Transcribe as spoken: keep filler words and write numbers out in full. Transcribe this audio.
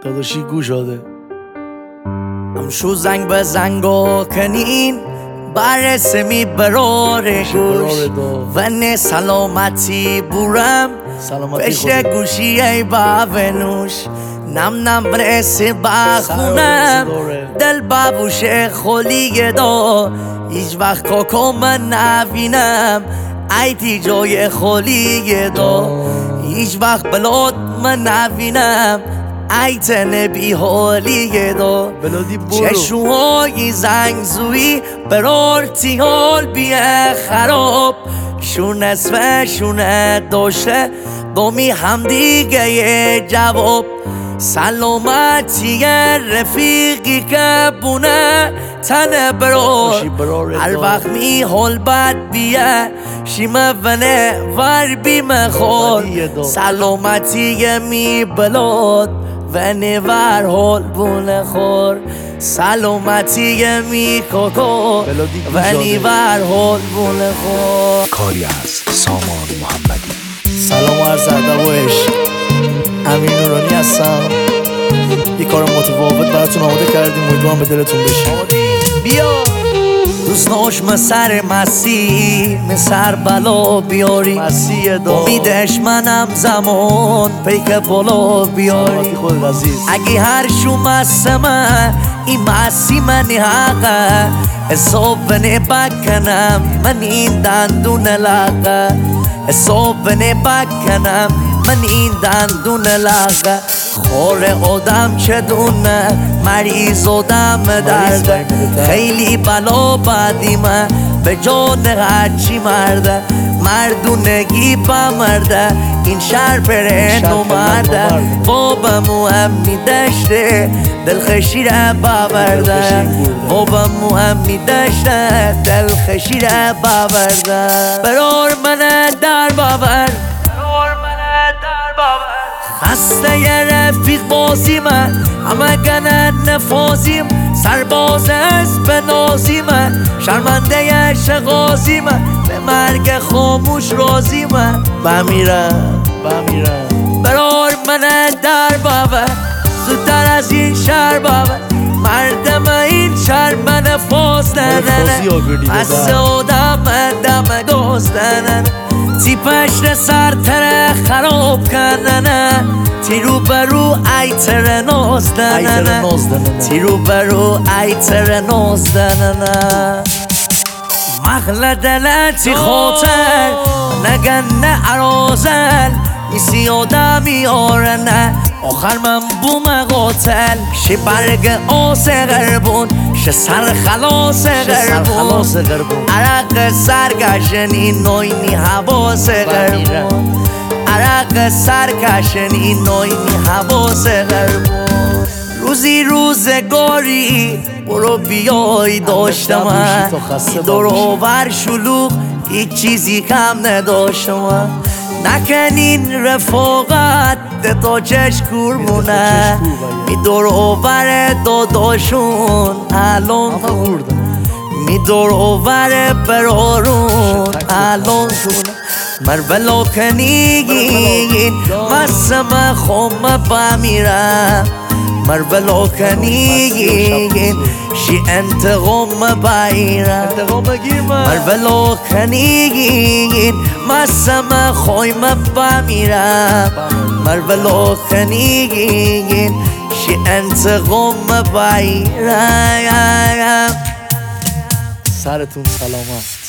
داداشی گوش شده همشو زنگ به زنگو کنین برسمی برار گوش و نه سلامتی بورم بشه گوشی ای باونوش نم نم برسی بخونم دل بابوش خلیه دا هیچ وقت کاکا من نبینم ایتی جای خلیه دا هیچ وقت بلاد من نبینم ایت نبی حالیه دا چشوهای زنگزویی برارتی حال بیه خراب شون اسمه شونه داشته دومی هم دیگه یه جواب سلامتی رفیقی که بونه تنه برار هر وقت می حال بد بیه شیمه ونه ور بیمه خور سلامتی می بلاد ونه ور حال بونه خور سلامتی می کاکا ونی ور حال بونه خور. کاری از سامان محمدی. سلام و عرض ادب و عشق. امین نورانی هستم. یه کار متفاوت براتون آماده کردیم، امیدوارم به دلتون بشه. بیا روزناش مسر مسیح مسر بلا بیاری مسیح دا امیدش منم زمان پیک بالا بیاری خود عزیز. اگه هر شو مسمه این مسیح منی حقه حساب بنه بکنم من این دندون لقه حساب بنه بکنم من این دندون لقه خور آدم چه دونه مریض آدم درده خیلی بلا بدیمه به جان هرچی مرده مردونگی بمرده این شهر پرنو مرده بابا مهمی دشته دلخشیره باورده بابا مهمی دشته دلخشیره باورده برار منه در باور خسته یه رفیق بازیمه همه گنه نفازیم سرباز از به نازیمه شرمنده یه شغازیمه به مرگ خاموش رازیمه بمیرم بمیرم برار منه در باور زودتر از این شهر باور مردم این شهر من فاز ننه از آدم دم گاز ننه تی پشت سرتر خراب کننه تی رو برو ایتر ناز دننه تی رو برو ایتر ناز دننه مغل دلتی خاطر نگن نه ارازل میسی آدمی آرنه آخر من بوم قاتل شه برگ آس غربون شه سر خلاص غربون عرق سرگشنی نوینی حواس غربون عرق سرگشنی نوینی حواس غربون روزی روزگاری برو بیای داشتم دور و بر شلوغ هیچ چیزی کم نداشتم نکنین رفاقت تا چشکور مونه می دور اوور داداشون الان خوردن می دور اوور برارون الان کنه مربلا کنیگین مسم خوم بمیرم مربلا کنیگین شی انتقام بایرم مربلا کنیگین مسم خویم بمیرم مربلا کنیگین شی انتقام بایرم. سرتون سلامت.